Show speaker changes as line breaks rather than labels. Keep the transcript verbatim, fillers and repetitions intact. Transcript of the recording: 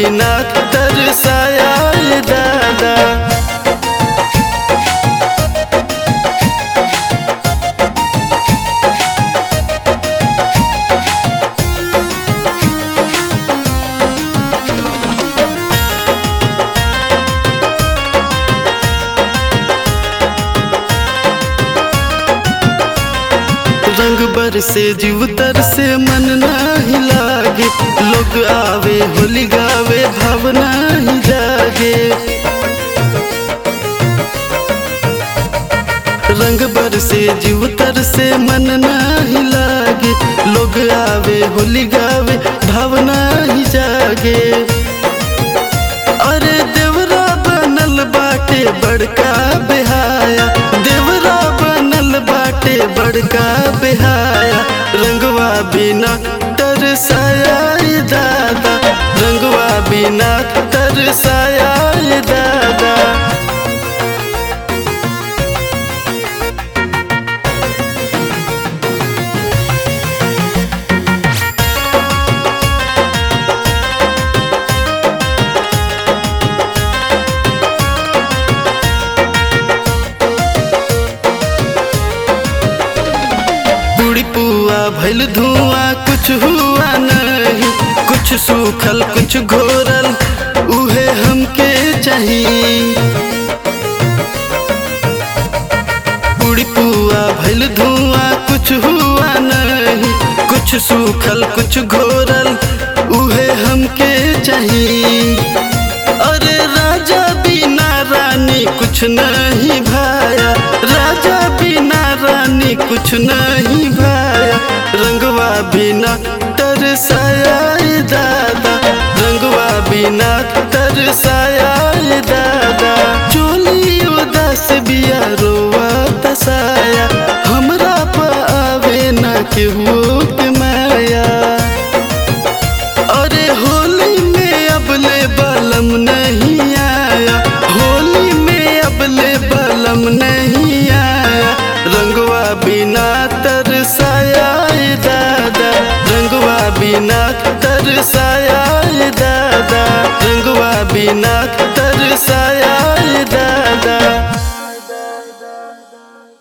बिना तरसाया दादा। रंग बरसे जीव तरसे मन नाही लागे, लोग आवे होली गावे भावना ही जागे। रंग बरसे जीव तरसे मन नाही लागे, लोग आवे होली गावे भावना ही जागे। अरे देवरा बनल बाटे बड़का बेहाया, देवरा बनल बाटे बड़का बेहाया, रंगवा बिना तरसाया दादा, रंगवा बिना तरसाया दादा। पूड़ी पुआ भइल धुआं कुछ हुआ नहीं, कुछ सूखल कुछ घोरल उहे हमके चाहिए। पूड़ी पुआ भइल धुआं कुछ हुआ नहीं, कुछ सूखल कुछ घोरल उहे हमके चाहिए। अरे राजा बिना रानी कुछ नहीं भाया, राजा बिना रानी कुछ नहीं भाया, रंगवा बिना तरसाया दादा, रंगवा बिना तरसाया दादा। चोली उदास बिया रोवा तसाया, हमरा पावे ना केहू के माया। अरे होली में अबले बलम नहीं आया, होली में अबले बलम नहीं आया, रंगवा बिना तरसाया दादा, रंगवा बिना तरसाया दादा, रंगवा बिना तरसाया।